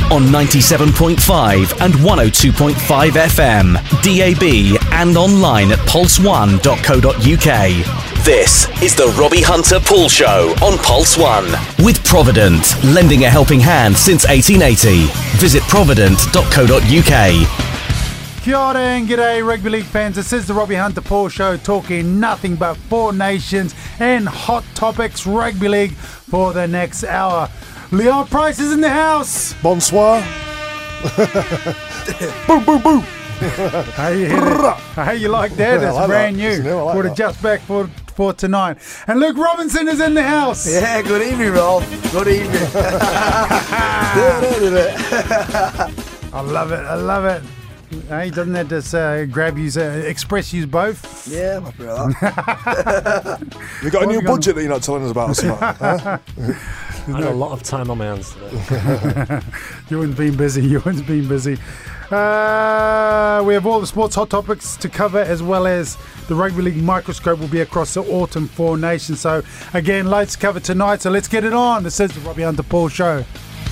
on 97.5 and 102.5 FM, DAB and online at pulse1.co.uk. This is the Robbie Hunter Pool Show on Pulse 1 with Provident, lending a helping hand since 1880. Visit provident.co.uk. Kia ora and g'day Rugby League fans. This is the Robbie Hunter Pool Show, talking nothing but Four Nations and hot topics rugby league for the next hour. Leon Price is in the house. Bonsoir. Boom, boom, boom. How you like that? It's like brand that. new. New, I like Put it that. just back for tonight. And Luke Robinson is in the house. Yeah, good evening, Rob. Good evening. I love it. I love it. Hey, doesn't that just grab you, express you both? Yeah, I'm happy with that. You got a new budget that you're not telling us about, or something, huh? I had a lot of time on my hands today. Ewan's been busy. We have all the sports hot topics to cover, as well as the Rugby League microscope will be across the autumn Four Nations. So, again, loads to cover tonight, so let's get it on. This is the Robbie Hunter Pool Show.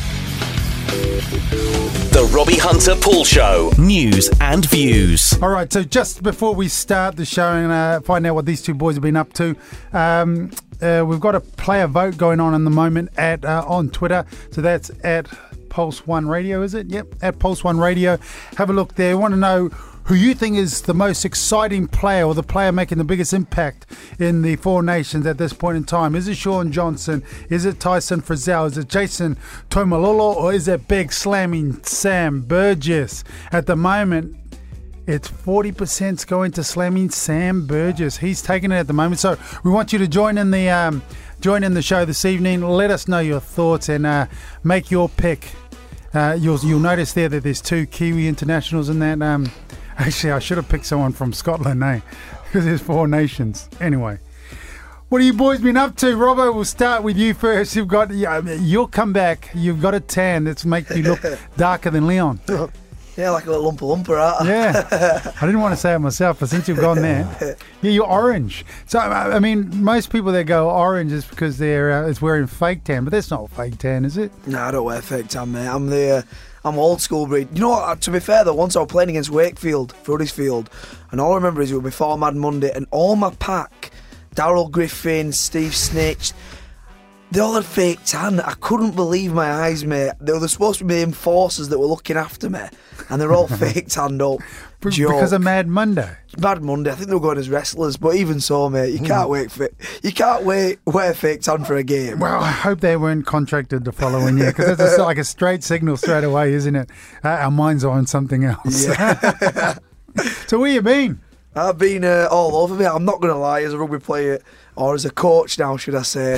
The Robbie Hunter Pool Show. News and views. All right, so just before we start the show and find out what these two boys have been up to, we've got a player vote going on in the moment at on Twitter. So that's at Pulse One Radio, is it? Yep, at Pulse One Radio. Have a look there. Want to know who you think is the most exciting player, or the player making the biggest impact in the Four Nations at this point in time? Is it Sean Johnson? Is it Tyson Frizzell? Is it Jason Taumalolo? Or is it big slamming Sam Burgess? At the moment, it's 40% going to slamming Sam Burgess. He's taking it at the moment. So we want you to join in the show this evening. Let us know your thoughts and make your pick. You'll notice there that there's two Kiwi internationals in that. Actually, I should have picked someone from Scotland, because there's Four Nations. Anyway, what have you boys been up to? Robbo, we'll start with you first. You'll come back. You've got a tan that's making you look darker than Leon. Yeah, like a little lumper, aren't I? Yeah, I didn't want to say it myself, but since you've gone there, yeah, you're orange. So I mean, most people that go orange is because they're it's wearing fake tan, but that's not fake tan, is it? No, I don't wear fake tan, mate. I'm old school breed. You know what? To be fair, though, once I was playing against Wakefield, for Huddersfield, and all I remember is it was before Mad Monday, and all my pack, Darryl Griffin, Steve Snitch, they all had fake tan. I couldn't believe my eyes, mate. They were supposed to be the enforcers that were looking after me, and they're all fake tanned up. Because of Mad Monday. Mad Monday. I think they were going as wrestlers, but even so, mate, you can't wear fake tan for a game. Well, I hope they weren't contracted the following year, because that's like a straight signal straight away, isn't it? Our minds are on something else. Yeah. So where you been? I've been all over, mate. I'm not going to lie, as a rugby player, or as a coach now, should I say.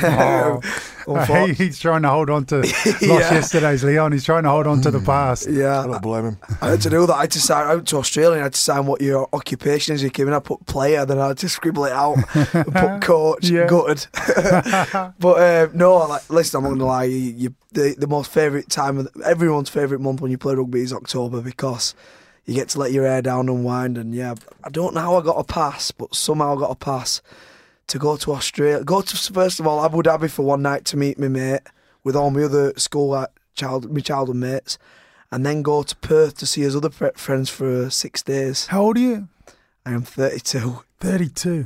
He's trying to hold on to yesterday's Leon. He's trying to hold on to the past. Yeah. I don't blame him. I had to do that. I had to sign out to Australia. I had to sign what your occupation is. You came in, I put player, then I had to scribble it out and put coach, gutted. But no, like, listen, I'm not going to lie. The most favourite time, everyone's favourite month when you play rugby is October, because you get to let your hair down and wind. And yeah, I don't know how I got a pass, but somehow I got a pass to go to Australia. Go to, first of all, Abu Dhabi for one night to meet my mate with all my other school my childhood mates, and then go to Perth to see his other friends for 6 days. How old are you? I am 32. 32.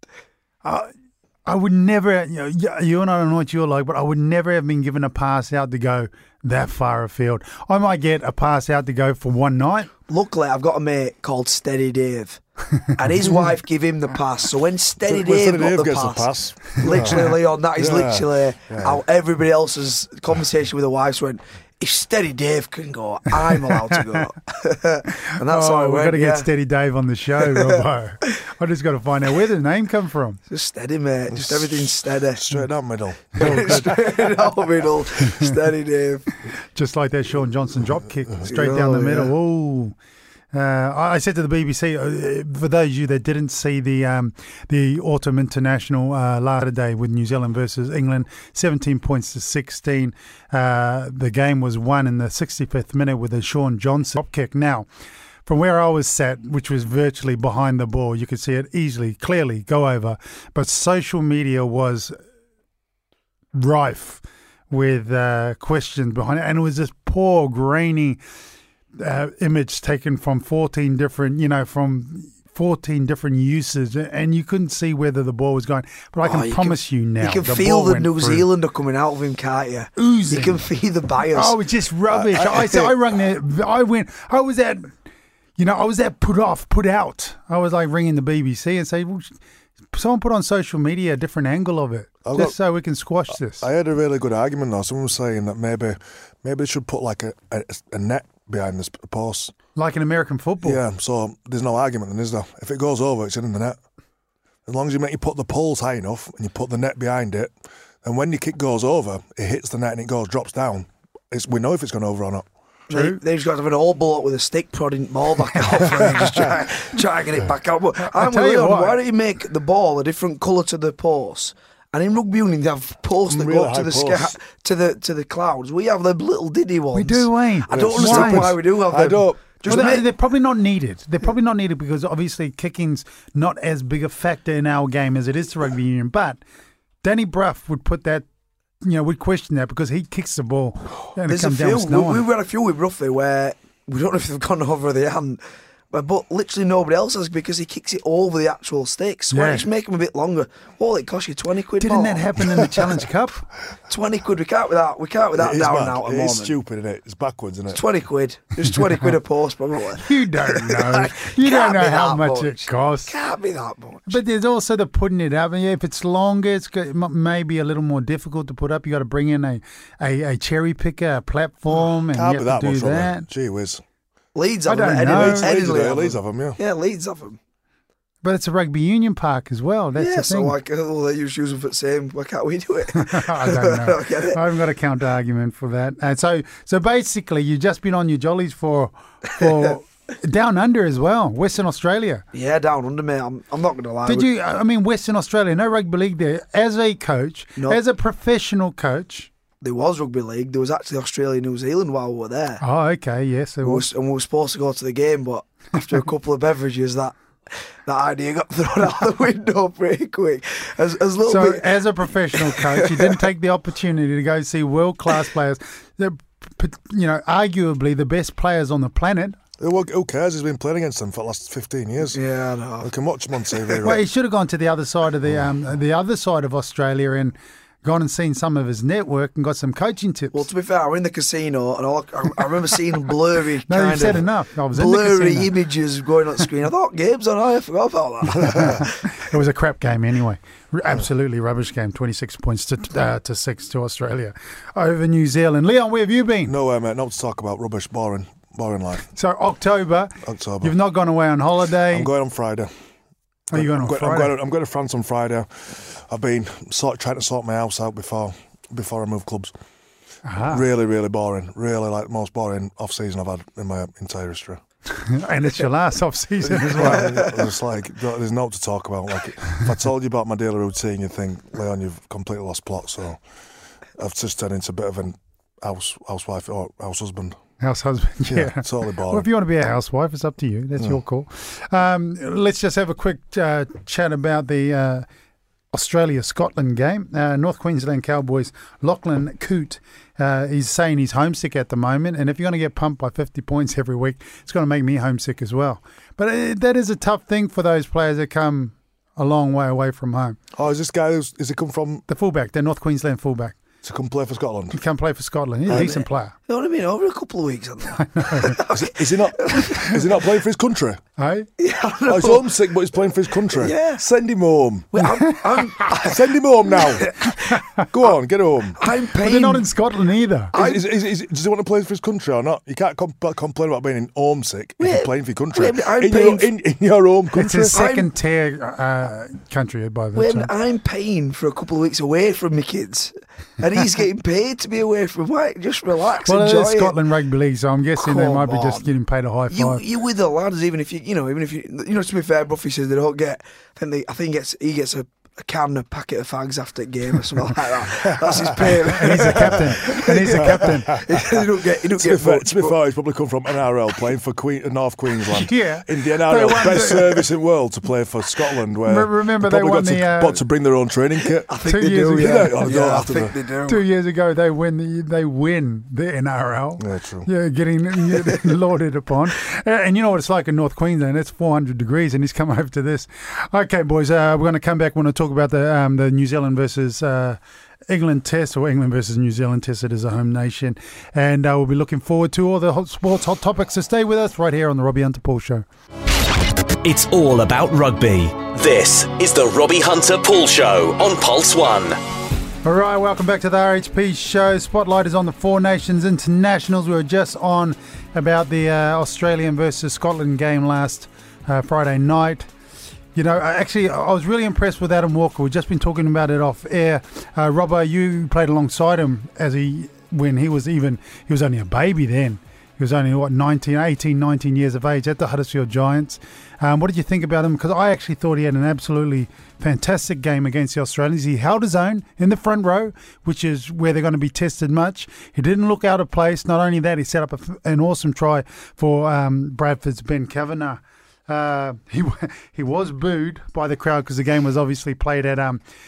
I would never, you and I don't know what you're like, but I would never have been given a pass out to go that far afield. I might get a pass out to go for one night. Luckily, I've got a mate called Steady Dave, and his wife gave him the pass. So when Steady Dave got the pass, literally, Leon, that is literally how everybody else's conversation with the wives went. If Steady Dave can go, I'm allowed to go. And that's how it went. We've got to get Steady Dave on the show, Robbo. I just got to find out where the name come from. Just steady, mate. Just everything's steady. Straight down middle. Straight down middle. Steady Dave. Just like that Sean Johnson drop kick, straight down the middle. Yeah. Ooh. I said to the BBC, for those of you that didn't see the Autumn International last Saturday with New Zealand versus England, 17 points to 16. The game was won in the 65th minute with a Sean Johnson drop kick. Now, from where I was sat, which was virtually behind the ball, you could see it easily, clearly go over. But social media was rife with questions behind it, and it was just poor, grainy image taken from 14 different, from 14 different uses, and you couldn't see whether the ball was going. But I can promise you now, you can feel the New Zealander coming out of him, can't you? Oozing. You can feel the bias. Oh, it's just rubbish. I rang there. I was at put out. I was like ringing the BBC and say, well, someone put on social media a different angle of it, so we can squash this. I had a really good argument though. Someone was saying that maybe they should put like a net behind the post. Like in American football. Yeah, so there's no argument then, is there? If it goes over, it's in the net. As long as you put the poles high enough and you put the net behind it, and when your kick goes over, it hits the net and it drops down. We know if it's gone over or not. They've got to have an old bloke with a stick prodding the ball back out and just try and get it back out. But I'm with Leon, why don't you make the ball a different colour to the post? And in rugby union, they have posts that go up to the sky, to the clouds. We have the little diddy ones. We do, Wayne. I don't understand why we do have them. I don't. They're probably not needed. They're probably not needed because obviously kicking's not as big a factor in our game as it is to rugby union. But Danny Brough would put that, would question that because he kicks the ball and it comes down with snow. We've had a few with Ruffy where we don't know if they've gone over the hand. But literally nobody else has because he kicks it over the actual sticks. Why don't you make them a bit longer? Well, it costs you 20 quid. Didn't that happen in the Challenge Cup? 20 quid. We can't with that. Down and out at the moment. It's stupid, isn't it? It's backwards, isn't it? It's 20 quid. It's 20 quid a post, probably. You don't know. You don't know how much it costs. Can't be that much. But there's also the putting it up. If it's longer, it's maybe a little more difficult to put up. You got to bring in a cherry picker, a platform, and you have to do that. Gee whiz. Leeds have them. Leeds have them, yeah. Yeah, Leeds have them. But it's a rugby union park as well. That's the thing. So they use them for the same. Why can't we do it? I don't know. I haven't got a counter argument for that. And so basically, you've just been on your jollies for down under as well, Western Australia. Yeah, down under, mate. I'm not going to lie. Did you? I mean, Western Australia, no rugby league there. As a coach, as a professional coach. There was rugby league. There was actually Australia, New Zealand while we were there. Oh, okay, yes, there was. And we were supposed to go to the game, but after a couple of beverages, that idea got thrown out the window pretty quick. As a professional coach, you didn't take the opportunity to go see world-class players, arguably the best players on the planet. Who cares? He's been playing against them for the last 15 years. Yeah, I know. We can watch him on TV. Right? Well, he should have gone to the other side of the other side of Australia and gone and seen some of his network and got some coaching tips. Well, to be fair, I was in the casino and I remember seeing blurry you've said enough. I was blurry in the images going on the screen. I thought games on. I forgot about that. It was a crap game anyway. Absolutely rubbish game. 26 points to 6 to Australia over New Zealand. Leon, where have you been? Nowhere, mate. Not to talk about rubbish, boring life. So October. You've not gone away on holiday. I'm going on Friday. Are you going on Friday? I'm going to France on Friday. I've been trying to sort my house out before I move clubs. Aha. Really, really boring. Really like the most boring off-season I've had in my entire history. And it's your last off-season as well. It's like, there's no to talk about. Like, if I told you about my daily routine, you'd think, Leon, you've completely lost plot. So I've just turned into a bit of an housewife or house husband. House husband, yeah. Totally boring. Well, if you want to be a housewife, it's up to you. That's your call. Let's just have a quick chat about the Australia-Scotland game. North Queensland Cowboys, Lachlan Coote, he's saying he's homesick at the moment, and if you're going to get pumped by 50 points every week, it's going to make me homesick as well. But that is a tough thing for those players that come a long way away from home. Oh, is this guy, is he come from? The fullback, the North Queensland fullback. To come play for Scotland? He can play for Scotland. He's a decent player. You know what I mean? Over a couple of weeks. Is he not playing for his country? Hey? Yeah, he's homesick, but he's playing for his country. Yeah. Send him home. Wait, Send him home now. Go on, get home. I'm paying. But they're not in Scotland either. Does he want to play for his country or not? You can't complain about being homesick if you're playing for your country. In your home country. It's a second-tier country, by the way. I'm paying for a couple of weeks away from my kids, and he's getting paid to be away from work. Just relax, enjoy it. Well, it's Scotland Rugby League, so I'm guessing they might be just getting paid a high five. You with the lads, even if you to be fair, Buffy says they don't get. I think he gets a can, a packet of fags after a game or something like that. That's his payment. And he's a captain. He don't get To be fair, he's probably come from NRL playing for North Queensland. Yeah. In the NRL, best service in the world to play for Scotland. Where remember they they won got to bring their own training kit. I think 2 they years do, ago. yeah. I think they do. 2 years ago, they win the NRL. Yeah, true. Yeah, getting lauded upon. And you know what it's like in North Queensland? It's 400 degrees, and he's come over to this. Okay, boys, we're going to come back. We're going to talk about the New Zealand versus England test, or England versus New Zealand test. It is a home nation. And we'll be looking forward to all the hot topics. So stay with us right here on the Robbie Hunter Pool Show. It's all about rugby. This is the Robbie Hunter Pool Show on Pulse 1. All right, welcome back to the RHP show. Spotlight is on the Four Nations Internationals. We were just on about the Australian versus Scotland game last Friday night. You know, actually, I was really impressed with Adam Walker. We've just been talking about it off air. Robbo, you played alongside him when he was only a baby then. He was only, 18, 19 years of age at the Huddersfield Giants. What did you think about him? Because I actually thought he had an absolutely fantastic game against the Australians. He held his own in the front row, which is where they're going to be tested much. He didn't look out of place. Not only that, he set up an awesome try for Bradford's Ben Kavanagh. He was booed by the crowd because the game was obviously played at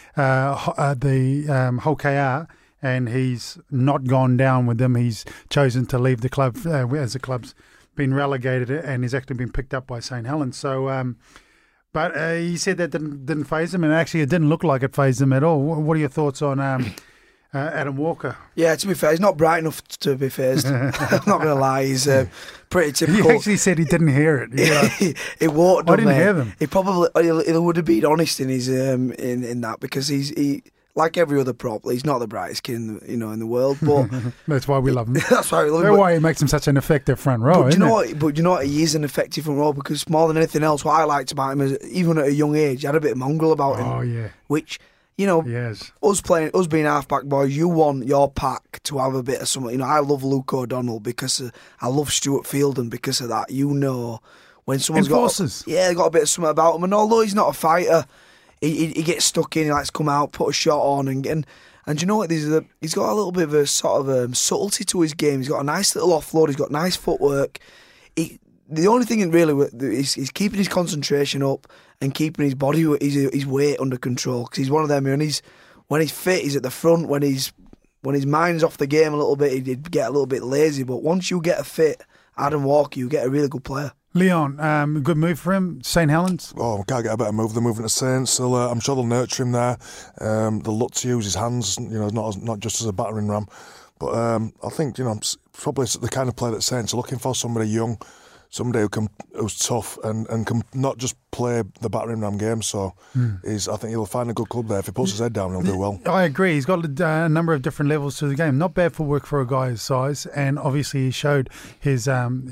the Hull KR. And he's not gone down with them. He's chosen to leave the club as the club's been relegated, and he's actually been picked up by St. Helens. So, but he said that didn't faze him, and actually it didn't look like it fazed him at all. What are your thoughts on Adam Walker? Yeah, to be fair, he's not bright enough to be fazed. I'm not going to lie, he's pretty typical. He actually said he didn't hear it. He walked. I didn't hear them. He probably he would have been honest in his in that, because he. Like every other prop, he's not the brightest kid in the world, but that's why we love him. That's why we love him. That's why he makes him such an effective front row. But you know what? He is an effective front row, because more than anything else, what I liked about him is, even at a young age, he had a bit of mongrel about him. Oh yeah. Which, yes. us being halfback boys, you want your pack to have a bit of something. I love Luke O'Donnell because I love Stuart Fielden because of that. When someone's got a bit of something about him, and although he's not a fighter. He gets stuck in. He likes to come out, put a shot on, and you know what? He's got a little bit of a sort of subtlety to his game. He's got a nice little offload. He's got nice footwork. The only thing really is keeping his concentration up and keeping his body, his weight under control. Because he's one of them. When he's fit, he's at the front. When his mind's off the game a little bit, he'd get a little bit lazy. But once you get a fit Adam Walker, you get a really good player. Leon, good move for him. St. Helens. Oh, can't get a better move. They're moving to Saints. I'm sure they'll nurture him there. They'll look to use his hands, not just as a battering ram. But I think probably the kind of player that Saints are looking for. Somebody young, somebody who's tough and can not just play the battering ram game. So I think he'll find a good club there. If he puts his head down, he'll do well. I agree. He's got a number of different levels to the game. Not bad footwork for a guy his size, and obviously he showed his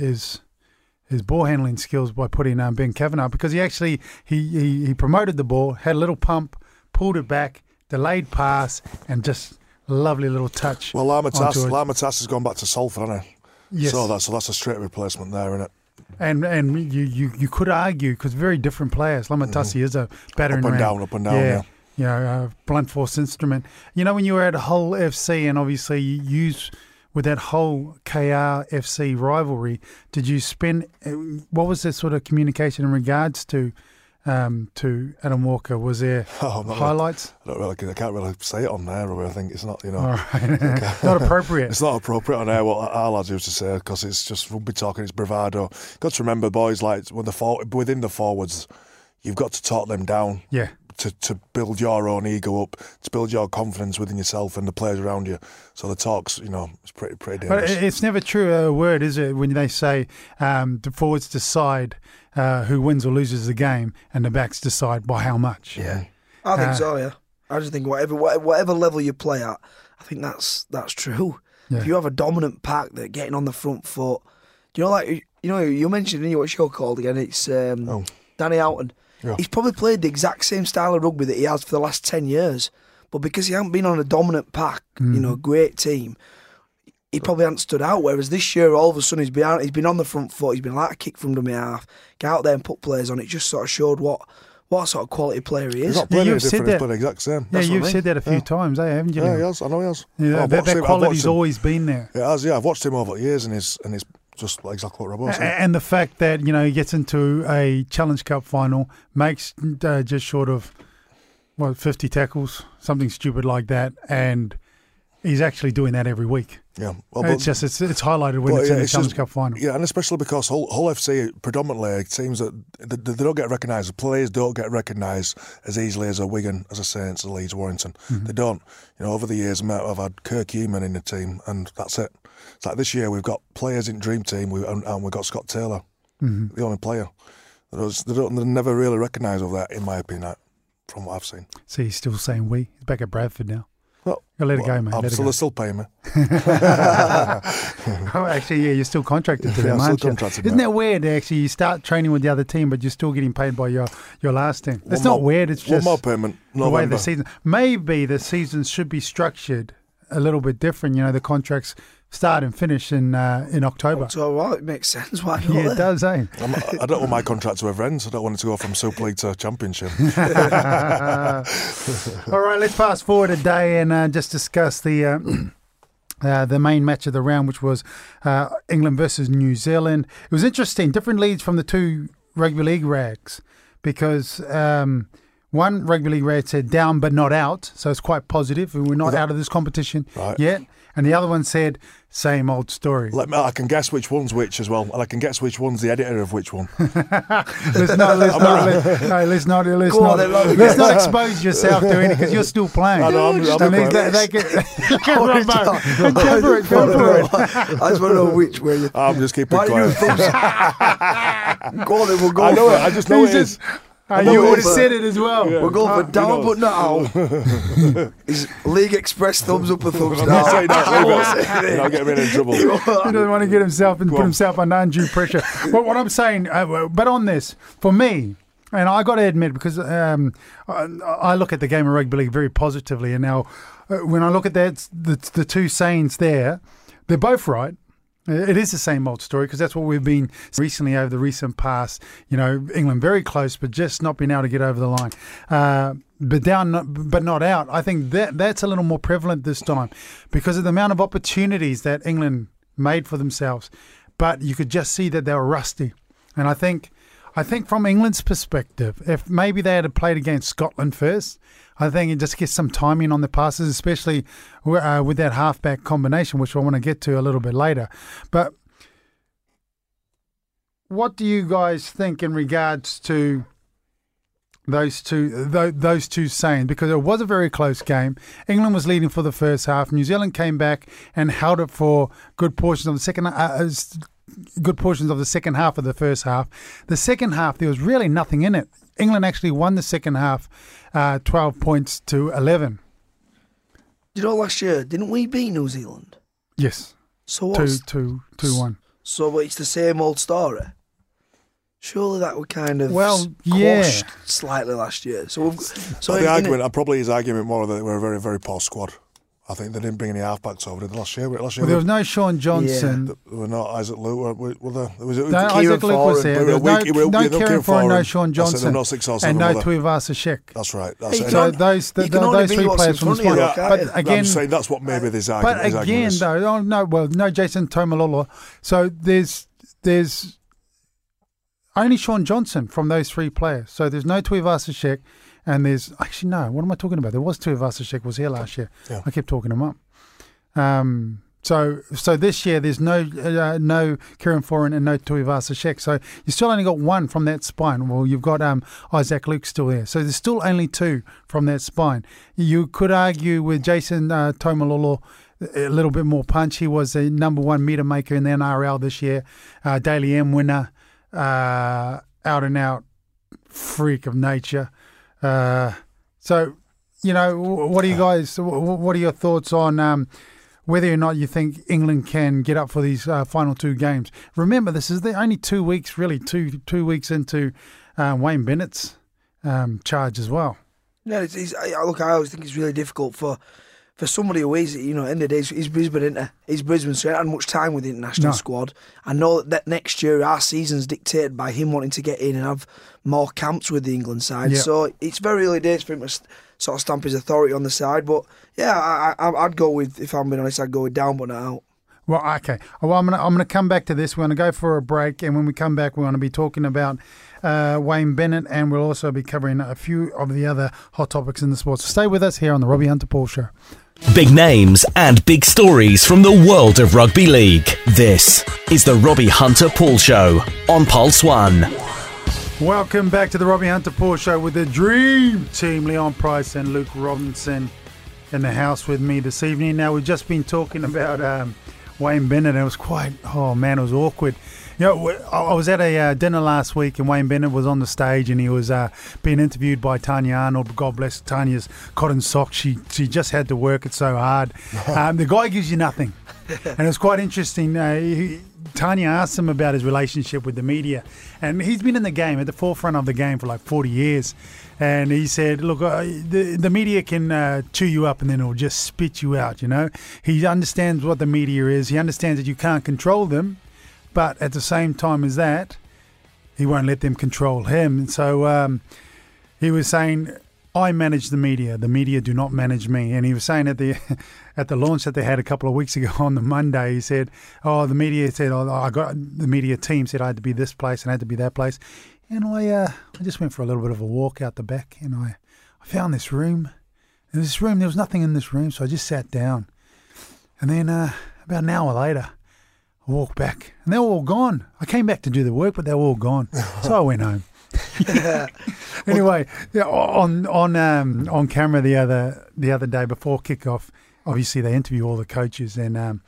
ball handling skills by putting Ben Kavanagh, because he actually he promoted the ball, had a little pump, pulled it back, delayed pass, and just lovely little touch. Well, Lamatas has gone back to Salford, hasn't he? Yes. So that's a straight replacement there, isn't it? And you could argue, because very different players. Lamatasi is a battering ram. Up and down. Yeah. Blunt force instrument. When you were at Hull FC, and obviously you use. With that whole KR-FC rivalry, did you what was the sort of communication in regards to Adam Walker? Was there highlights? I can't really say it on there, I think it's not, All right. Not appropriate. It's not appropriate on air, what our lads used to say, because it's just rugby talking, it's bravado. Got to remember, boys, like within the forwards, you've got to talk them down. Yeah. To build your own ego up, to build your confidence within yourself and the players around you. So the talks, it's pretty dangerous. But it's never true a word, is it, when they say the forwards decide who wins or loses the game, and the backs decide by how much. Yeah, I think so. Yeah, I just think whatever level you play at, I think that's true. Yeah. If you have a dominant pack that getting on the front foot, you mentioned, didn't you, what's your called again? It's Danny Houghton. Yeah. He's probably played the exact same style of rugby that he has for the last 10 years. But because he hasn't been on a dominant pack, great team, he probably hasn't stood out. Whereas this year, all of a sudden, he's been on the front foot. He's been like a kick from the half, get out there and put players on. It just sort of showed what what sort of quality player he is. He's not playing Yeah, any you've said different, he's that. playing the exact same. Yeah, That's what you've I mean. said that a few times, haven't you? Yeah, Liam? he has. I know he has. Yeah, I've watched that him- I've quality's watched him. always been there. It has, yeah. I've watched him over the years, and he's just exactly what Robbo said. And the fact that, he gets into a Challenge Cup final, makes just short of, 50 tackles, something stupid like that, and he's actually doing that every week. Yeah, well, It's highlighted when it's in the Challenge Cup final. Yeah, and especially because Hull FC predominantly it seems that they don't get recognised. The players don't get recognised as easily as a Wigan, as a Saints, a Leeds, Warrington. They don't. Over the years, I've had Kirk Eman in the team, and that's it. It's like this year we've got players in Dream Team, and we've got Scott Taylor, the only player. They're never really recognised of that, in my opinion, from what I've seen. See, he's still saying we. He's back at Bradford now. Well, Let it go, mate. They're still paying me. Oh, actually, yeah, you're still contracted to them, I'm aren't still you? contracted, Isn't mate. that weird, actually? You start training with the other team, but you're still getting paid by your last team. It's not weird, it's One just more payment. the way November. the season. Maybe the season should be structured a little bit different. The contracts start and finish in October. So, well, it makes sense. Why not? Yeah, it does, eh? I don't want my contract to ever end. I don't want it to go from Super League to Championship. All right, let's fast forward a day and just discuss the main match of the round, which was England versus New Zealand. It was interesting, different leads from the two rugby league rags, because one rugby league rag said down but not out, so it's quite positive. We're not out of this competition yet. And the other one said, same old story. I can guess which one's which as well, and I can guess which one's the editor of which one. Let's not expose yourself to it, because you're still playing. I know, I'm playing. Go for it, go for it. I just want to know which way you. I'm just keeping Why do you quiet. Go on, then we'll go. I know for it. I just know it is. You would have said it as well. We're going for down but not out. Is League Express thumbs up or thumbs I'm down? not saying that. Leave it. I'll get him in trouble. He doesn't want to get himself and put himself under undue pressure. But what I'm saying, but on this, for me, and I got to admit, because I look at the game of rugby league very positively, and now when I look at that, the two sayings there, they're both right. It is the same old story, because that's what we've been recently over the recent past. England very close, but just not being able to get over the line. But down, but not out. I think that's a little more prevalent this time, because of the amount of opportunities that England made for themselves. But you could just see that they were rusty. And I think from England's perspective, if maybe they had played against Scotland first, I think it just gets some timing on the passes, especially with that halfback combination, which I want to get to a little bit later. But what do you guys think in regards to those two sayings? Because it was a very close game. England was leading for the first half. New Zealand came back and held it for good portions of the second half of the first half. The second half, there was really nothing in it. England actually won the second half 12 points to 11. Last year, didn't we beat New Zealand? Yes. So what's 2-1. So it's the same old story. Surely that would kind of yeah, quashed slightly last year. So The argument, probably his argument more that they were a very, very poor squad. I think they didn't bring any halfbacks over last year. Well, there was no Sean Johnson. There were not Isaac Luke. Were there? Isaac Luke was there. There was no Kieran Foran, no Sean Johnson, no 6 or 7 and no Tuivasa Sheck. That's right. So those three players from the spine. But again, I'm saying that's what maybe this argument. But again, though, no Jason Taumalolo. So there's only Sean Johnson from those three players. So there's no Tuivasa Sheck. And there's actually no. What am I talking about? There was Tuivasa Sheck was here last year. Yeah. I kept talking him up. So this year there's no Kieran Foran and no Tuivasa Sheck. So you still only got one from that spine. Well, you've got Isaac Luke still there. So there's still only two from that spine. You could argue with Jason Taumalolo a little bit more punch. He was a number 1 meter maker in the NRL this year. Daily M winner, out and out freak of nature. So, what are you guys? What are your thoughts on whether or not you think England can get up for these final two games? Remember, this is the only 2 weeks, really, two weeks into Wayne Bennett's charge as well. No, I always think it's really difficult for for somebody who is, in the end of the day, he's Brisbane, isn't he? He's Brisbane, so he hasn't had much time with the international squad. I know that next year our season's dictated by him wanting to get in and have more camps with the England side. Yep. So it's very early days for him to sort of stamp his authority on the side. But yeah, I'd go with, if I'm being honest, I'd go with down but not out. Well, okay. Well, I'm gonna come back to this. We're gonna go for a break, and when we come back, we're gonna be talking about Wayne Bennett, and we'll also be covering a few of the other hot topics in the sport. So stay with us here on the Robbie Hunter Paul Show. Big names and big stories from the world of rugby league. This is the Robbie Hunter Paul Show on Pulse 1. Welcome back to the Robbie Hunter Paul Show with the Dream Team, Leon Price and Luke Robinson in the house with me this evening. Now, we've just been talking about Wayne Bennett, and it was it was awkward. I was at a dinner last week, and Wayne Bennett was on the stage, and he was being interviewed by Tanya Arnold. God bless Tanya's cotton socks. She just had to work it so hard. The guy gives you nothing. And it was quite interesting. Tanya asked him about his relationship with the media, and he's been in the game, at the forefront of the game for like 40 years. And he said, look, the media can chew you up and then it'll just spit you out, He understands what the media is. He understands that you can't control them, but at the same time as that, he won't let them control him. And so he was saying, I manage the media do not manage me. And he was saying at the launch that they had a couple of weeks ago on the Monday, he said, the media team said I had to be this place and I had to be that place. And I just went for a little bit of a walk out the back, and I found this room. In this room, there was nothing in this room, so I just sat down. And then about an hour later, I walked back, and they were all gone. I came back to do the work, but they were all gone. So I went home. Anyway, on camera the other day before kickoff, obviously they interview all the coaches, and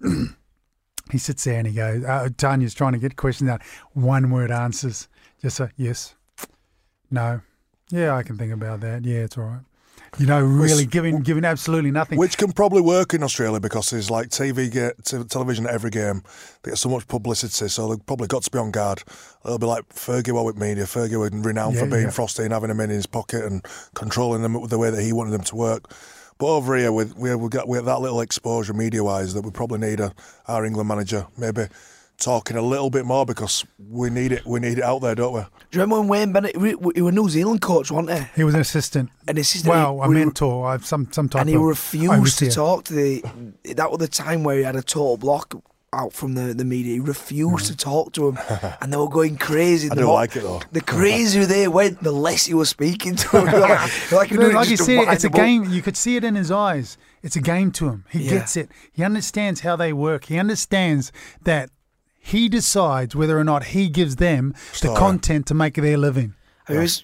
he sits there and he goes, Tanya's trying to get questions out, one-word answers. Just say, yes, no, yeah, I can think about that. Yeah, it's all right. Really giving absolutely nothing. Which can probably work in Australia because there's like television at every game. They get so much publicity, so they've probably got to be on guard. It'll be like Fergie with media. Fergie was renowned for being frosty and having them in his pocket and controlling them the way that he wanted them to work. But over here, we have that little exposure media-wise that we probably need our England manager maybe talking a little bit more because we need it. We need it out there, don't we? Do you remember when Wayne Bennett? He was a New Zealand coach, wasn't he? He was an assistant. Well, a mentor. Some type. And he refused to talk to that was the time where he had a total block out from the media. He refused to talk to him, and they were going crazy. I don't like it though. The crazier they went, the less he was speaking to him. like you see, it's a game. You could see it in his eyes. It's a game to him. He gets it. He understands how they work. He understands that. He decides whether or not he gives them the content to make their living. That's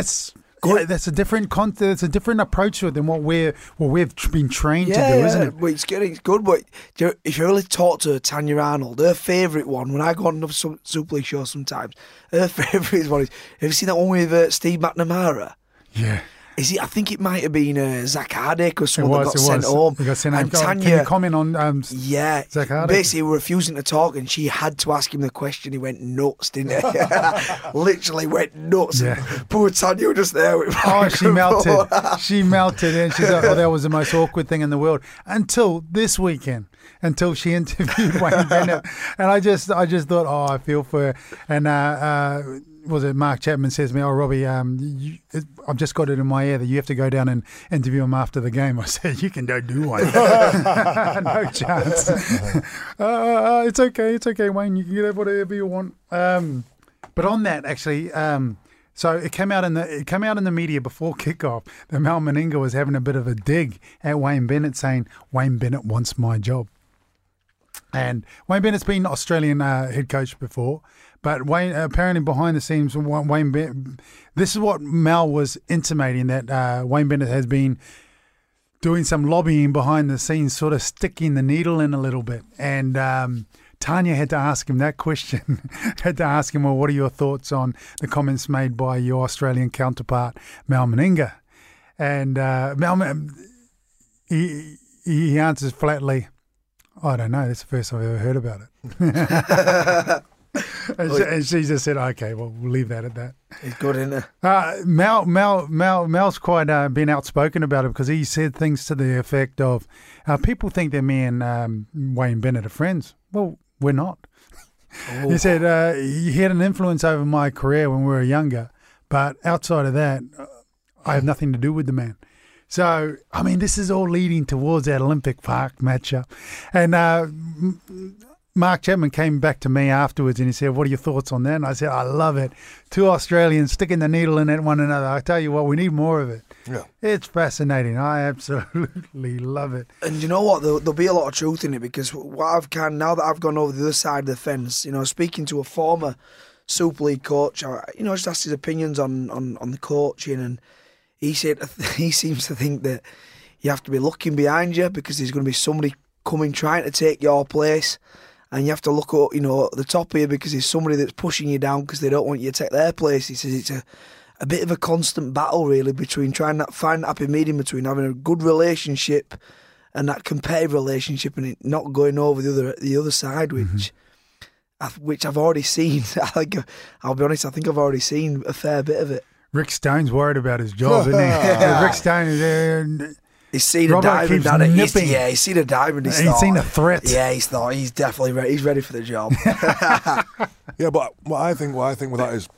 a different it's a different approach to it than what we've been trained to do, isn't it? Well, it's good, but if you really talk to Tanya Arnold, her favourite one, when I go on some Super League shows sometimes, her favourite one is, have you seen that one with Steve McNamara? Yeah. I think it might have been Zach Hardacre or someone that got sent home. He got sent home. Tanya, can you comment on Zach Hardacre? Basically refusing to talk, and she had to ask him the question. He went nuts, didn't he? Literally went nuts. Yeah. Poor Tanya was just there with she melted. She melted, and she's like, that was the most awkward thing in the world. Until this weekend. Until she interviewed Wayne Bennett. And I just thought, I feel for her. And was it Mark Chapman says to me, Robbie, I've just got it in my ear that you have to go down and interview him after the game. I said, you can go do one. No chance. It's okay, Wayne. You can get whatever you want. But on that, actually, so it came out in the media before kickoff that Mal Meninga was having a bit of a dig at Wayne Bennett, saying Wayne Bennett wants my job. And Wayne Bennett's been Australian head coach before. But Wayne, apparently behind the scenes, Wayne Bennett, this is what Mal was intimating, that Wayne Bennett has been doing some lobbying behind the scenes, sort of sticking the needle in a little bit. And Tanya had to ask him that question, well, what are your thoughts on the comments made by your Australian counterpart, Mal Meninga? And Mal, he answers flatly, I don't know, that's the first I've ever heard about it. and she just said, "Okay, well, we'll leave that at that." He's good, isn't he? Mel's quite been outspoken about it because he said things to the effect of, "People think that me and Wayne Bennett are friends. Well, we're not." He said he had an influence over my career when we were younger, but outside of that, I have nothing to do with the man. So, I mean, this is all leading towards that Olympic Park matchup. And Mark Chapman came back to me afterwards and he said, "What are your thoughts on that?" And I said, "I love it. Two Australians sticking the needle in at one another. I tell you what, we need more of it." Yeah. It's fascinating. I absolutely love it. And you know what? There'll be a lot of truth in it because now that I've gone over the other side of the fence, speaking to a former Super League coach, just asked his opinions on the coaching, and he said he seems to think that you have to be looking behind you because there's going to be somebody coming trying to take your place, and you have to look at the top of you because there's somebody that's pushing you down because they don't want you to take their place. He says it's a bit of a constant battle really between trying to find that happy medium between having a good relationship and that competitive relationship and it not going over the other side, which I've already seen. I'll be honest, I think I've already seen a fair bit of it. Rick Stone's worried about his job, isn't he? Rick Stone is there. He's seen a diamond, he's seen a diamond. He's seen a threat. Yeah, he's definitely ready. He's ready for the job. Yeah, but what I think with that is,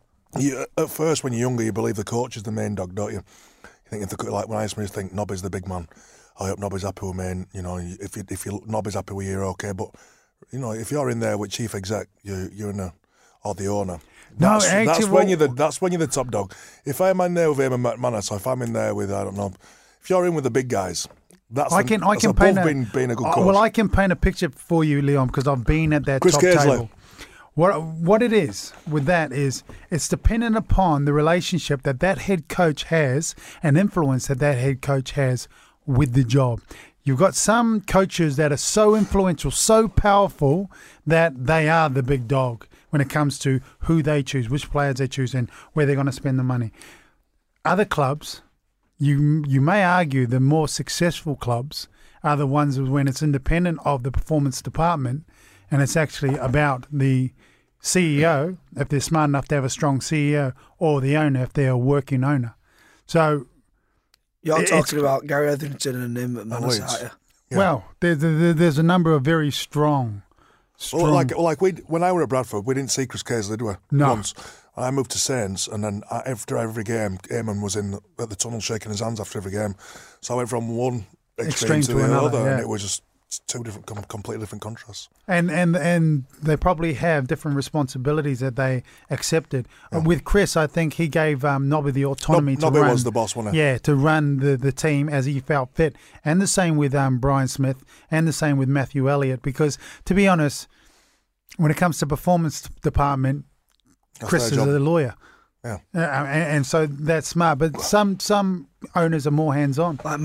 at first when you're younger, you believe the coach is the main dog, don't you? You think like when I used to think Nobby's the big man. I hope Nobby's happy with me, and if Nobby's happy with you, you're okay. But if you're in there with chief exec, you're in or the owner. That's when you're the top dog. If I'm in there with Eamon McManus, or if I'm in there with if you're in with the big guys, that's above being a good coach. Well, I can paint a picture for you, Leon, because I've been at that top table. What it is with that is it's dependent upon the relationship that head coach has and influence that head coach has with the job. You've got some coaches that are so influential, so powerful that they are the big dog when it comes to who they choose, which players they choose, and where they're going to spend the money. Other clubs, you may argue the more successful clubs are the ones when it's independent of the performance department and it's actually about the CEO, if they're smart enough to have a strong CEO, or the owner, if they're a working owner. So you're talking about Gary Etherington and him at Manchester. Yeah. Well, there's a number of very strong. Well, like when I were at Bradford, we didn't see Chris Casey, did we? No. Once. I moved to Saints, and then after every game, Eamon was at the tunnel shaking his hands after every game. So I went from one extreme to the other, and it was just two completely different contrasts. And they probably have different responsibilities that they accepted. Yeah. With Chris, I think he gave Nobby the autonomy to run. Nobby was the boss, wasn't he? Yeah, to run the team as he felt fit. And the same with Brian Smith, and the same with Matthew Elliott. Because, to be honest, when it comes to performance department, Chris is a lawyer. Yeah. And so that's smart. But some owners are more hands-on. Like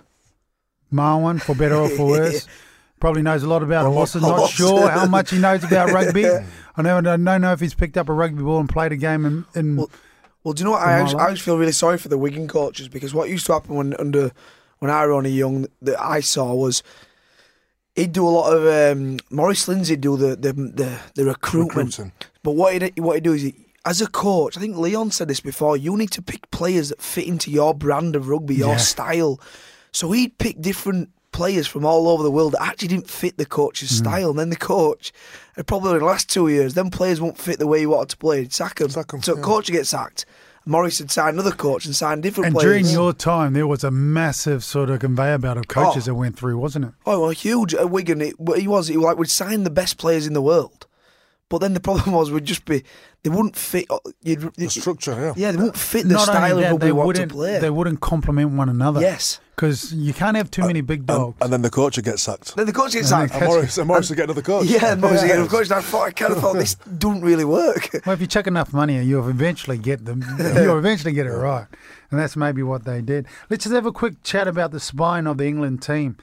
Marwan, for better or for worse, probably knows a lot about horses. Not sure how much he knows about rugby. I don't know if he's picked up a rugby ball and played a game in Well, do you know what? I always feel really sorry for the Wigan coaches because what used to happen when I was only young that I saw was he'd do a lot of Maurice Lindsay do the recruitment. But what he'd do is as a coach, I think Leon said this before, you need to pick players that fit into your brand of rugby, your style. So he'd pick different players from all over the world that actually didn't fit the coach's style. And then the coach, probably in the last 2 years, them players won't fit the way he wanted to play. He'd sack them. So coach would get sacked. Morris had signed another coach and signed different players. And during your time, there was a massive sort of conveyor belt of coaches that went through, wasn't it? Oh, well, huge. At Wigan, he would sign the best players in the world. But then the problem was they wouldn't fit the structure. Yeah, they wouldn't fit the style of rugby we want to play. They wouldn't complement one another. Yes, because you can't have too many big dogs. And then the coach would get sacked. And Morris would get another coach. Yeah, and Morris would get another coach. And I kind of thought this don't really work. Well, if you chuck enough money, you'll eventually get them. You'll eventually get it right, and that's maybe what they did. Let's just have a quick chat about the spine of the England team.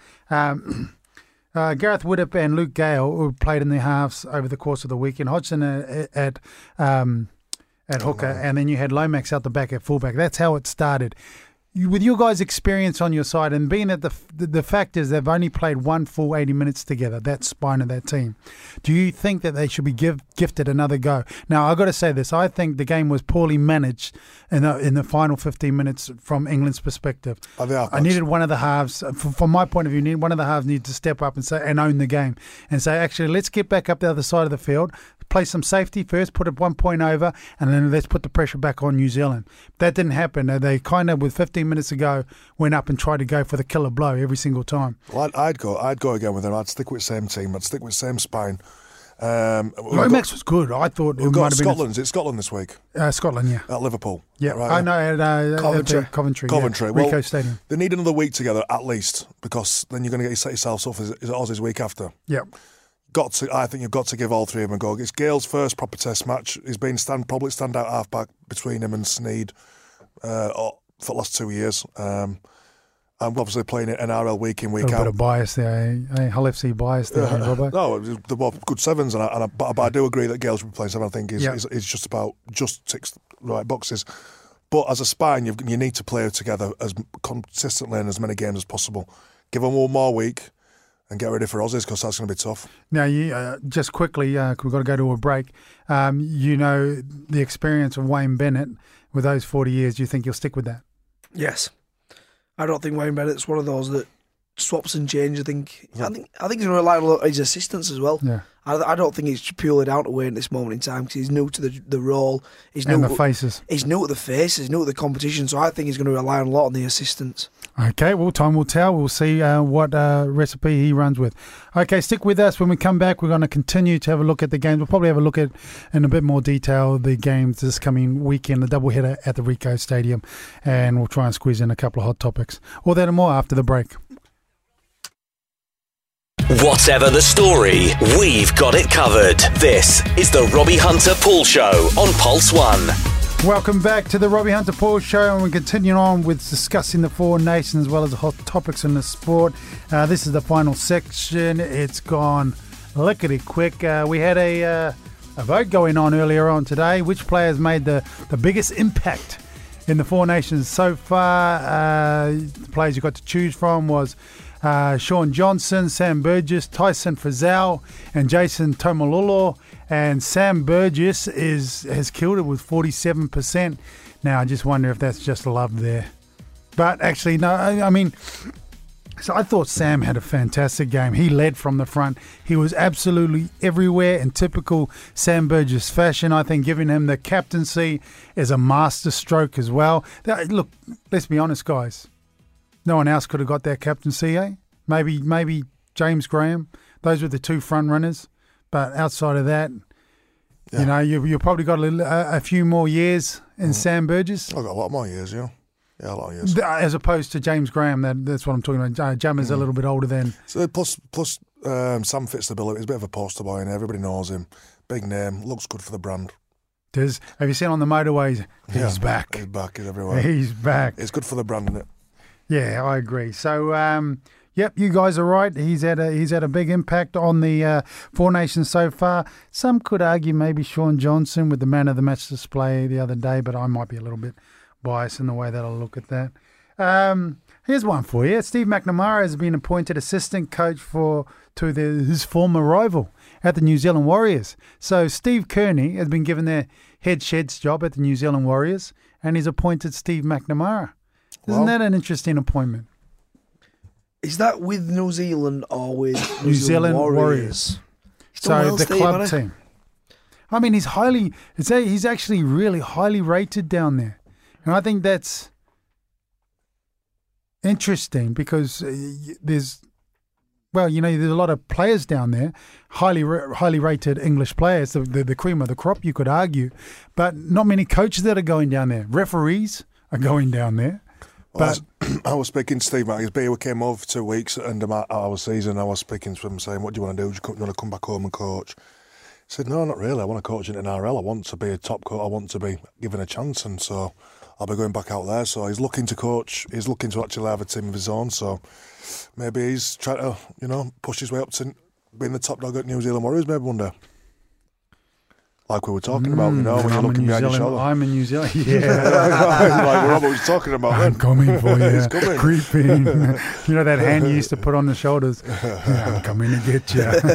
Gareth Widdop and Luke Gale, who played in the halves over the course of the weekend. Hodgson at hooker, and then you had Lomax out the back at fullback. That's how it started. with your guys' experience on your side, and being that the fact is they've only played one full 80 minutes together, that spine of that team, do you think that they should be gifted another go? Now, I've got to say this. I think the game was poorly managed in the final 15 minutes from England's perspective. I needed one of the halves, from my point of view, one of the halves needed to step up and own the game and say, actually, let's get back up the other side of the field, play some safety first, put it 1 point over, and then let's put the pressure back on New Zealand. That didn't happen. They kind of, with 15 minutes ago, went up and tried to go for the killer blow every single time. Well, I'd go again with them. I'd stick with the same team. I'd stick with the same spine. Lomax was good. I thought it might have been. It's Scotland this week. Scotland, yeah. At Liverpool. Yeah, right, I know. At Coventry. Coventry. Yeah. Well, Ricoh Stadium. They need another week together at least, because then you're going to set yourselves up as Aussies week after. Yeah. I think you've got to give all three of them a go. It's Gale's first proper Test match. He's been probably standout halfback between him and Sneyd for the last 2 years. I'm obviously playing it NRL week in, week out. A bit of bias there, Hull FC bias there, Robert. No, they're both good sevens, but I do agree that Gale's been playing seven. I think is just ticks the right boxes. But as a spine, you need to play together as consistently in as many games as possible. Give them one more week and get ready for Aussies, because that's going to be tough. Now, just quickly, we've got to go to a break. The experience of Wayne Bennett with those 40 years. Do you think you'll stick with that? Yes. I don't think Wayne Bennett's one of those that swaps and changes. I think he's going to rely on his assistants as well. Yeah. I don't think it's purely down to Wayne at this moment in time, because he's new to the role. He's new to the faces. He's new to the faces. He's new to the competition. So I think he's going to rely on a lot on the assistants. Okay, well, time will tell. We'll see what recipe he runs with. Okay, stick with us. When we come back, we're going to continue to have a look at the games. We'll probably have a look at, in a bit more detail, the games this coming weekend, the doubleheader at the Ricoh Stadium, and we'll try and squeeze in a couple of hot topics. All that and more after the break. Whatever the story, we've got it covered. This is the Robbie Hunter Pool Show on Pulse 1. Welcome back to the Robbie Hunter Pool Show, and we're continuing on with discussing the Four Nations as well as the hot topics in the sport. This is the final section. It's gone lickety quick. We had a vote going on earlier on today. Which players made the biggest impact in the Four Nations so far? The players you got to choose from was Shaun Johnson, Sam Burgess, Tyson Frizell, and Jason Taumalolo. And Sam Burgess has killed it with 47%. Now, I just wonder if that's just love there. But actually, no, I mean, so I thought Sam had a fantastic game. He led from the front. He was absolutely everywhere in typical Sam Burgess fashion. I think giving him the captaincy is a master stroke as well. Look, let's be honest, guys. No one else could have got that captaincy, eh? Maybe James Graham. Those were the two front runners. But outside of that, you've probably got a few more years in Sam Burgess. I've got a lot more years, yeah. Yeah, a lot of years. As opposed to James Graham, that's what I'm talking about. Jammer's a little bit older than. So plus Sam fits the bill. He's a bit of a poster boy, and everybody knows him. Big name, looks good for the brand. Have you seen on the motorways? He's back. He's back. He's everywhere. He's back. It's good for the brand, isn't it? Yeah, I agree. So, yep, you guys are right. He's had a big impact on the Four Nations so far. Some could argue maybe Shaun Johnson with the man of the match display the other day, but I might be a little bit biased in the way that I look at that. Here's one for you. Steve McNamara has been appointed assistant coach to his former rival at the New Zealand Warriors. So Steve Kearney has been given their head sheds job at the New Zealand Warriors, and he's appointed Steve McNamara. Isn't that an interesting appointment? Is that with New Zealand or with New Zealand Warriors? So the club team. I mean, he's actually really highly rated down there. And I think that's interesting because there's a lot of players down there, highly rated English players, the cream of the crop, you could argue, but not many coaches that are going down there. Referees are going down there. But I was speaking to Steve Matthews. We came over for 2 weeks at the end of our season. I was speaking to him saying, what do you want to do? Do you want to come back home and coach? He said, no, not really. I want to coach in an NRL. I want to be a top coach. I want to be given a chance. And so I'll be going back out there. So he's looking to coach. He's looking to actually have a team of his own. So maybe he's trying to, push his way up to being the top dog at New Zealand Warriors maybe one day. like we were talking about, when you're looking behind your shoulder. I'm in New Zealand. Yeah. Like we're always talking about. I'm coming for you. It's coming. Creeping. You know that hand you used to put on the shoulders? Yeah, I'm coming to get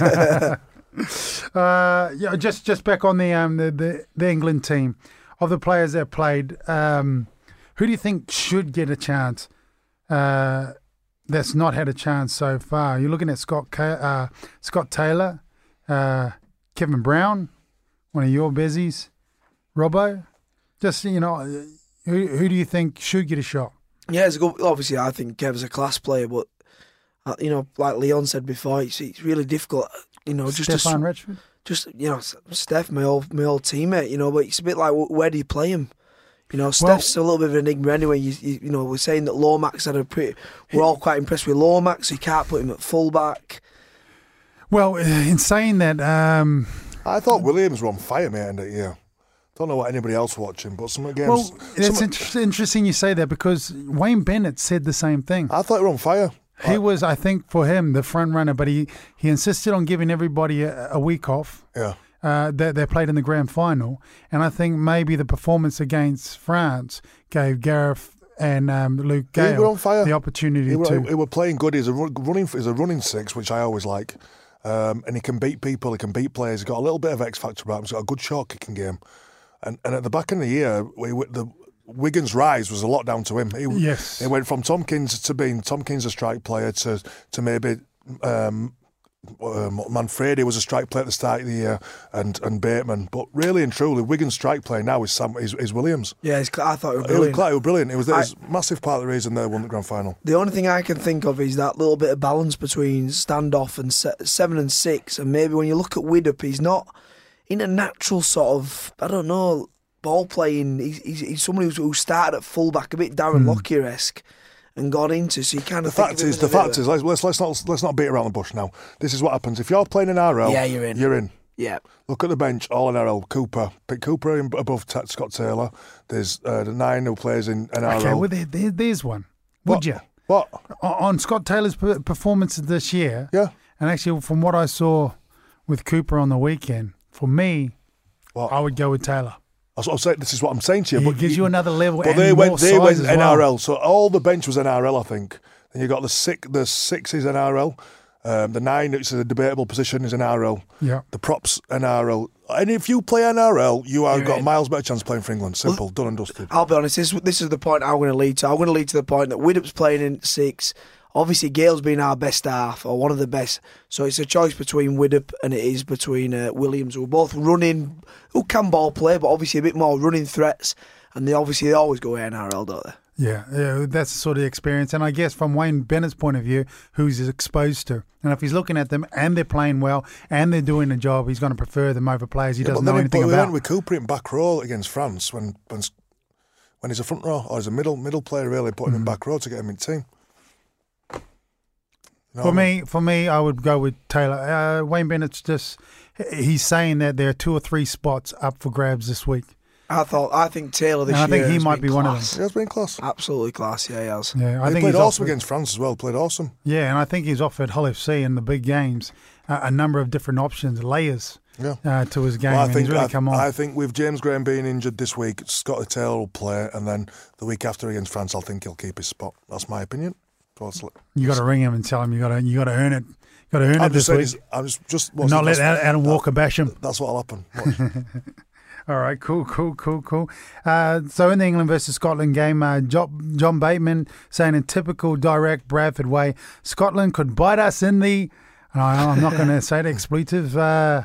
you. Just back on the England team. Of the players that played, who do you think should get a chance that's not had a chance so far? You're looking at Scott Taylor, Kevin Brown, one of your bezies, Robbo. Just, who do you think should get a shot? Yeah, it's good. Obviously, I think Kev's a class player, but, like Leon said before, it's really difficult, just Stefan Richford? Just, Steph, my old teammate, but it's a bit like, where do you play him? Steph's a little bit of an enigma anyway. We're saying that Lomax we're all quite impressed with Lomax, so you can't put him at fullback. Well, in saying that, I thought Williams were on fire, mate, end of the year. Don't know what anybody else watching, but some games. Well, it's interesting you say that because Wayne Bennett said the same thing. I thought he were on fire. He was, I think, for him, the front runner, but he insisted on giving everybody a week off. Yeah. They played in the grand final, and I think maybe the performance against France gave Gareth and Luke Gale the opportunity to. He were playing good. He's a running six, which I always like, and he can beat people. He can beat players. He's got a little bit of X factor about him. He's got a good short kicking game, and at the back end of the year, Wigan's rise was a lot down to him. He went from Tompkins to being Tompkins a strike player to maybe Manfredi was a strike player at the start of the year and Bateman. But really and truly, Wigan's strike player now is Williams. Yeah, I thought it was brilliant. He was brilliant. It was a massive part of the reason they won the grand final. The only thing I can think of is that little bit of balance between standoff and 7 and 6. And maybe when you look at Widdop, he's not in a natural sort of, I don't know, ball playing. He's somebody who started at fullback, a bit Darren Lockyer-esque, and got into. So you kind of the fact is, let's not beat around the bush now. This is what happens if you're playing in RL. Yeah, you're in. You're in. Yeah. Look at the bench, all in RL. Cooper, pick Cooper in above Scott Taylor. There's the 9 who plays in RL. Okay, well there's one. Would you? What on Scott Taylor's performances this year? Yeah. And actually, from what I saw with Cooper on the weekend, for me, I would go with Taylor. This is what I'm saying to you. It gives you another level. But they went NRL, so all the bench was NRL, I think. And you got the 6 is NRL, the 9, which is a debatable position, is NRL. Yeah. The props NRL. And if you play NRL, you've got miles better chance of playing for England. Simple, done and dusted. I'll be honest. This is the point I'm going to lead to. I'm going to lead to the point that Widdop's playing in 6. Obviously, Gale's been our best half, or one of the best. So it's a choice between Widdop and it is between Williams, who are both running, who can ball play, but obviously a bit more running threats. And they always go NRL, don't they? Yeah, that's the sort of experience. And I guess from Wayne Bennett's point of view, who he's exposed to. And if he's looking at them and they're playing well and they're doing the job, he's going to prefer them over players he doesn't know anything about. We went with Cooper in back row against France when he's a front row or he's a middle player, really, put him in back row to get him in team. For me, I would go with Taylor. Wayne Bennett's he's saying that there are 2 or 3 spots up for grabs this week. I think Taylor this year. I think he might be class. One of them. He has been class. Absolutely class, yeah, he has. Yeah, I think played awesome against France as well. Played awesome. Yeah, and I think he's offered Hull FC in the big games a number of different options, layers to his game. Well, he's really come on. I think with James Graham being injured this week, Scotty Taylor will play, and then the week after against France, I think he'll keep his spot. That's my opinion. You got to ring him and tell him you got to earn it. Got to earn it this week. I'm just not let Adam Walker bash him. That's what'll happen. All right, cool. So in the England versus Scotland game, John Bateman saying in typical direct Bradford way, Scotland could bite us in the. I'm not going to say the expletive.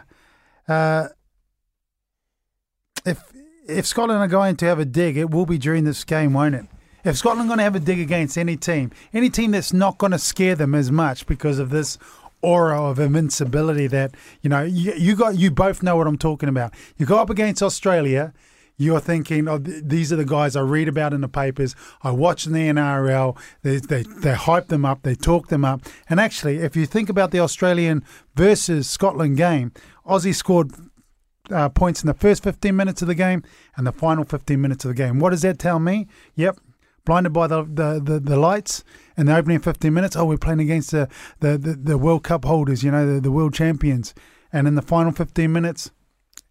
If Scotland are going to have a dig, it will be during this game, won't it? If Scotland are going to have a dig against any team that's not going to scare them as much because of this aura of invincibility that, you both know what I'm talking about. You go up against Australia, you're thinking, these are the guys I read about in the papers, I watch in the NRL, they hype them up, they talk them up. And actually, if you think about the Australian versus Scotland game, Aussie scored points in the first 15 minutes of the game and the final 15 minutes of the game. What does that tell me? Yep. Blinded by the lights in the opening 15 minutes. We're playing against the World Cup holders, the world champions. And in the final 15 minutes,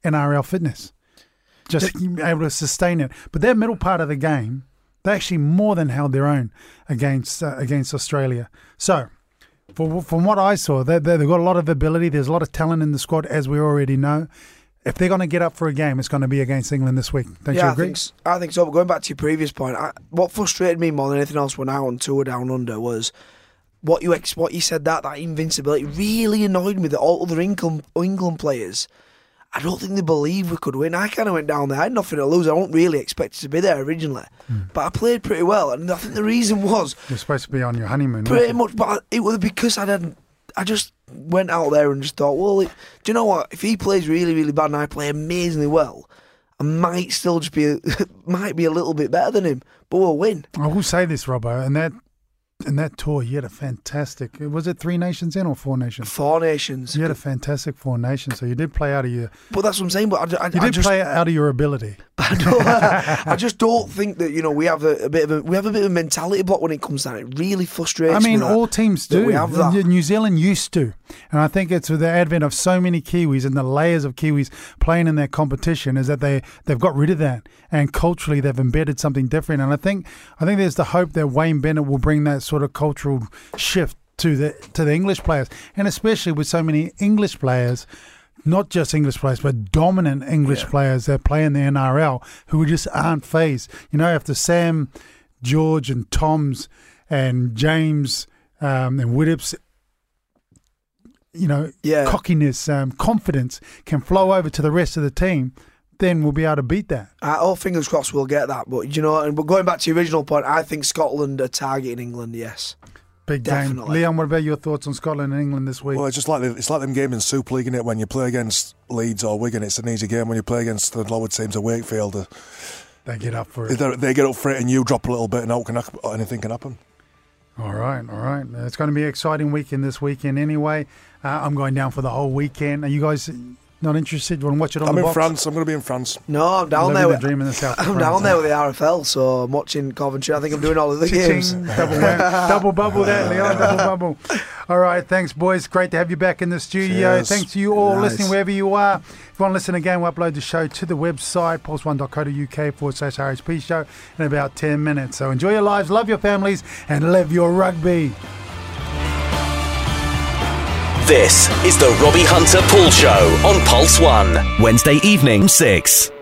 NRL fitness. Just able to sustain it. But their middle part of the game, they actually more than held their own against Australia. So, from what I saw, they've got a lot of ability. There's a lot of talent in the squad, as we already know. If they're going to get up for a game, it's going to be against England this week. Don't you agree? I think so. But going back to your previous point, what frustrated me more than anything else when I went on tour down under was what you said, that invincibility really annoyed me. That all other England players, I don't think they believed we could win. I kind of went down there. I had nothing to lose. I wasn't really expected to be there originally. But I played pretty well. And I think the reason was... You're supposed to be on your honeymoon. Pretty much. But it was because I just went out there and just thought, well, do you know what? If he plays really, really bad and I play amazingly well, I might still just be might be a little bit better than him. But we'll win. I will say this, Robbo, in that tour, you had a fantastic... Was it 3 nations in or 4 nations? 4 nations. You had a fantastic 4 nations, so you did play out of your... But that's what I'm saying. But you did play out of your ability. I just don't think that we have a bit of a mentality block when it comes down. It really frustrates me. I mean, all teams do. We have that. New Zealand used to, and I think it's with the advent of so many Kiwis and the layers of Kiwis playing in their competition is that they've got rid of that, and culturally they've embedded something different. And I think there's the hope that Wayne Bennett will bring that sort of cultural shift to the English players, and especially with so many English players. Not just English players, but dominant English players that play in the NRL who just aren't phased. After Sam, George and Toms and James and Widdop's, cockiness, confidence can flow over to the rest of the team, then we'll be able to beat that. All fingers crossed we'll get that. But, but going back to your original point, I think Scotland are targeting England, yes. Big game. Leon, what about your thoughts on Scotland and England this week? Well, it's like them games in Super League, isn't it? When you play against Leeds or Wigan, it's an easy game. When you play against the lower teams of Wakefield, they get up for it. They get up for it, and you drop a little bit, and anything can happen. All right. It's going to be an exciting weekend this weekend anyway. I'm going down for the whole weekend. Are you guys not interested? You want to watch it on the box? I'm in France. I'm going to be in France. No, I'm down there. I'm down there with the RFL, so I'm watching Coventry. I think I'm doing all of the games. Double bubble there, Leon. Double bubble. All right, thanks, boys. Great to have you back in the studio. Cheers. Thanks to you all listening wherever you are. If you want to listen again, we'll upload the show to the website, pulse1.co.uk/RHP show in about 10 minutes. So enjoy your lives, love your families, and live your rugby. This is the Robbie Hunter Pool Show on Pulse 1. Wednesday evening, 6.